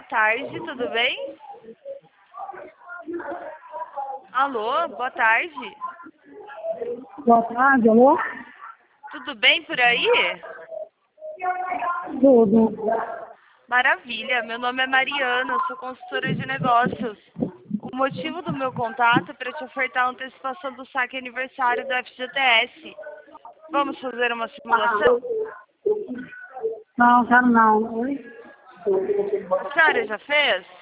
boa tarde, tudo bem? Alô, boa tarde. Boa tarde, alô? Tudo bem por aí? Tudo. Maravilha, meu nome é Mariana, eu sou consultora de negócios. O motivo do meu contato é para te ofertar a antecipação do saque aniversário do FGTS. Vamos fazer uma simulação? Não, quero não. A senhora já fez?